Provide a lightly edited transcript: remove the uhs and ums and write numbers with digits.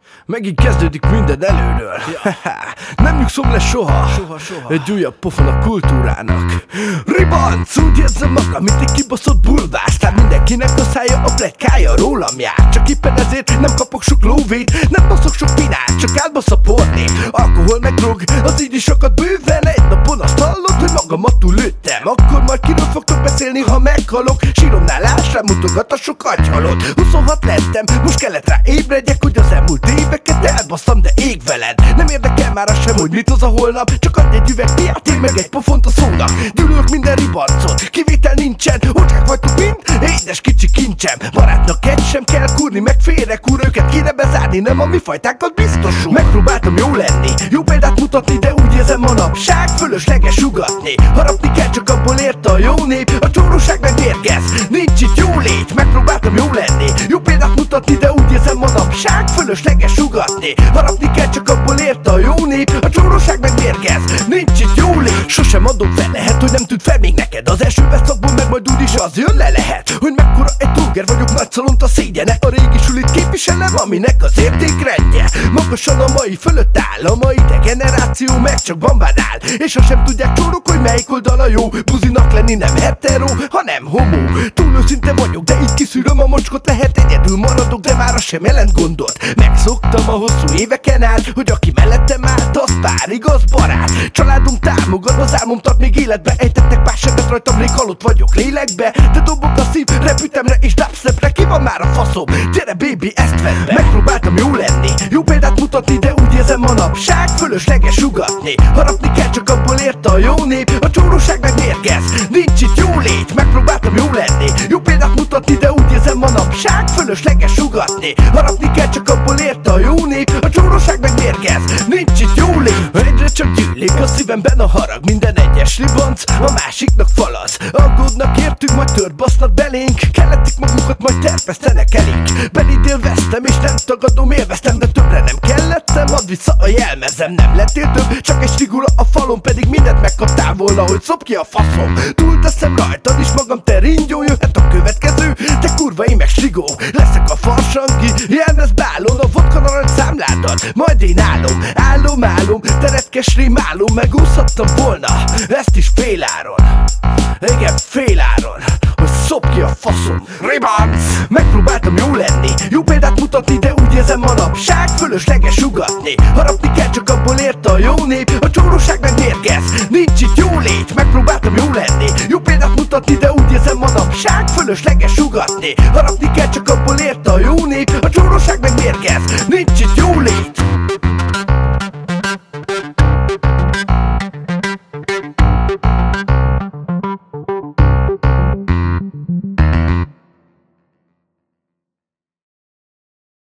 Megint kezdődik minden előről. Nem nyugszom le soha. Egy újabb pofon a kultúrának. Ribanc, úgy érzem magam, mint egy kibaszott bulvás. Tehát mindenkinek a szája, a pletykája rólam jár. Csak éppen ezért nem kapok sok lóvét, nem baszok sok pinát, csak átbasz a pornét. Alkohol meg drog, az így is sokat bőven. Egy napon azt hallod, hogy magamat túllőttem. Akkor majd kiről fogtok beszélni, ha meghalok? Síromnál láss rám, mutogat a sok agyhalott. 26 lettem, most kellett rá ébredjek, hogy az elmúlt éveket elbasztam, de ég veled. Nem érdekel már az sem, hogy mit hoz a holnap. Csak adj egy üveg piát, én meg egy pofont a szónak. Gyűlölök minden ribancot, kivétel nincsen. Ocskák vagytok mind, édes kicsi kincsem. Barátnak egy sem kell kurni, meg félrekúr. Őket kéne bezárni, nem a mi fajtákat biztosul. Megpróbáltam jó lenni, jó példát mutatni, de úgy érzem manapság fölösleges sugatni. Harapni kell, csak abból érte a jó nép. A csóróság meg mérgez, nincs itt jó lét. Megpróbáltam jó lenni, jó példát mutatni, de úgy érzem manapság fölösleges sugatni. Harapni kell, csak abból érte a jó nép. A csóróság meg mérgez, nincs itt jó lét. Sosem adom fel, lehet, hogy nem tűnt fel még neked. Az első beszakból meg majd úgyis az jön le lehet, hogy mekkora egy tróger vagyok, nagy szalont a szégyene. A régi sulit képviselem, aminek az értékrendje magasan a mai fölött áll. A mai degeneráció meg csak bambán áll, és ha sem tudják csórok, hogy melyik oldal a jó. Buzinak lenni nem hetero, hanem homo. Túl őszinte vagyok, de így kiszűröm a mocskot. Lehet egyedül maradok, de már az sem jelent gondot. Megszoktam a hosszú éveken át, hogy aki mellettem állt, az pár igaz barát. Családom támogat, az álmom tart még életbe. Ejtettek pár sebet rajtam, rég halott vagyok lélekbe. De dobok a szív, repütemre és dubstepre. Ki van már a faszom? Gyere baby, ezt vedd be. Megpróbáltam jó lenni, jó példát mutatni, de úgy érzem manapság fölösleges sugatni. Harapni kell, csak abból érte a jó nép. A csóróság meg mérgez, nincs itt jó lét. Megpróbáltam jó lenni, jó példát mutatni, de úgy érzem manapság fölösleges sugatni. Harapni kell, csak abból érte a jó nép. A csóróság meg mérgez, nincs itt jó lét. Egyre csak gyűlik a szívemben a harag. Minden egyes ribanc a másiknak falaz. Aggódnak értünk, majd tört basznak belénk. Kelletik magukat, majd terpesztenek elénk. Belidélveztem és nem tagadom, élveztem, de többre nem kellettem. Add vissza a jelmezem, nem lettél több, csak egy figura a falon. Pedig mindent megkaptál volna, hogy szop ki a faszom. Túlteszem rajtad is magam, te ringyó. Jöhet a következő, te kurva, én meg strigó. Leszek a farsangi, jelmez bálon. A vodka narancs számládat, majd én állom. Állom, te retkes rémálom. Megúszhattam volna, ezt is féláron. Igen, féláron, hogy szop ki a faszom. Ribanc! Megpróbáltam jó lenni, jó példát mutatni, de úgy érzem manapság fölösleges sugatni. Harapni kell, csak abból érte a jó nép. A csóróság meg mérgez, nincs itt jó lét. Megpróbáltam jó lenni, jó példát mutatni, de úgy érzem manapság fölösleges sugatni. Harapni kell, csak abból érte a jó nép. A csóróság meg mérgez, nincs itt jó lét.